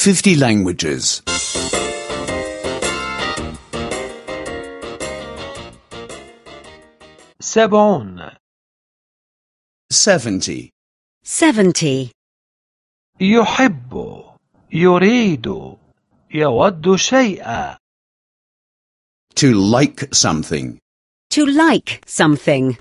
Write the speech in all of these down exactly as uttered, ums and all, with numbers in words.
fifty languages. سبعون. seventy. seventy. يحب، يريد، يود شيئا. To like something. To like something.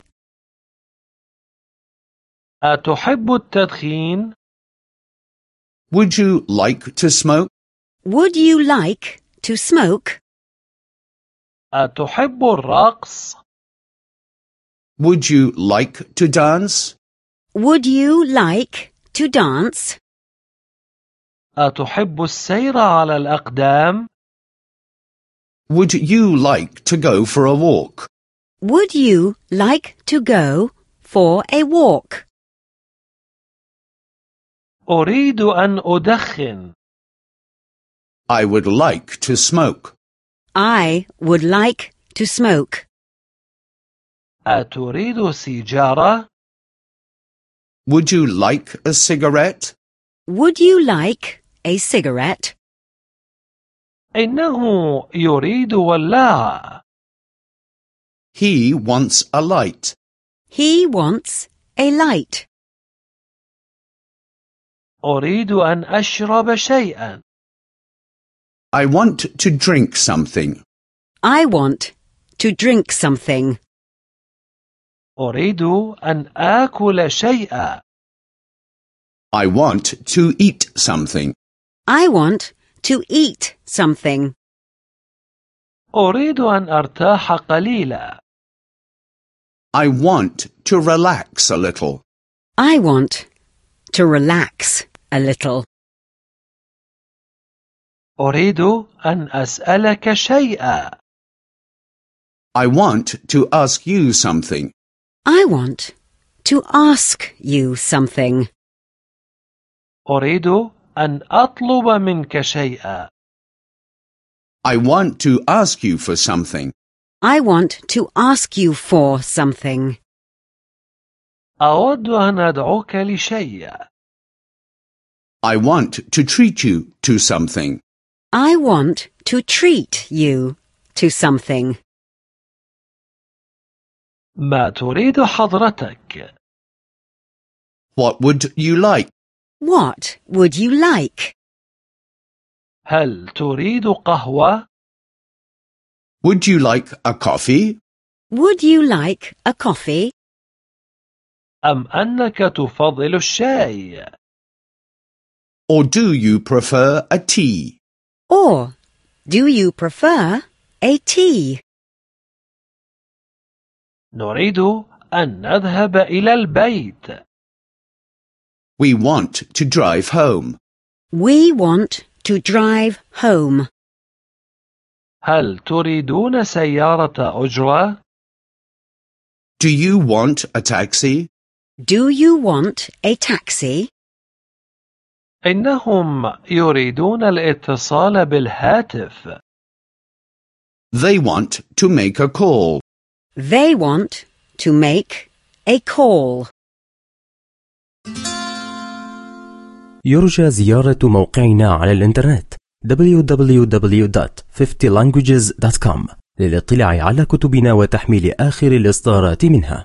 أتحب التدخين؟ Would you like to smoke? Would you like to smoke? أتحب الرقص؟ Would you like to dance? Would you like to dance? أتحب السير على الأقدام؟ Would you like to go for a walk? Would you like to go for a walk? أريد أن أدخن. I would like to smoke. I would like to smoke. أتريد سيجارة؟ Would you like a cigarette? Would you like a cigarette? إنه يريد ولاعة. He wants a light. He wants a light. أريد أن أشرب شيئا. I want to drink something. I want to drink something. أريد أن آكل شيئا. I want to eat something. I want to eat something. أريد أن أرتاح قليلا. I want to relax a little. I want to relax a little. أريد أن أسألك شيئا. I want to ask you something. I want to ask you something. أريد أن أطلب منك شيئا. I want to ask you for something. I want to ask you for something. أود أن أدعوك لشيء. I want to treat you to something. I want to treat you to something. ما تريد حضرتك؟ What would you like? What would you like? هل تريد قهوة؟ Would you like a coffee? Would you like a coffee? أم أنك تفضل الشاي؟ Or do you prefer a tea? Or do you prefer a tea? نريد أن نذهب إلى البيت. We want to drive home. We want to drive home. هل تريدون سيارة أجرة؟ Do you want a taxi? Do you want a taxi? إنهم يريدون الاتصال بالهاتف. They want to make a call. They want to make a call. يرجى زيارة موقعنا على الإنترنت دبليو دبليو دبليو دوت فيفتي لانجويجز دوت كوم للاطلاع على كتبنا وتحميل آخر الإصدارات منها.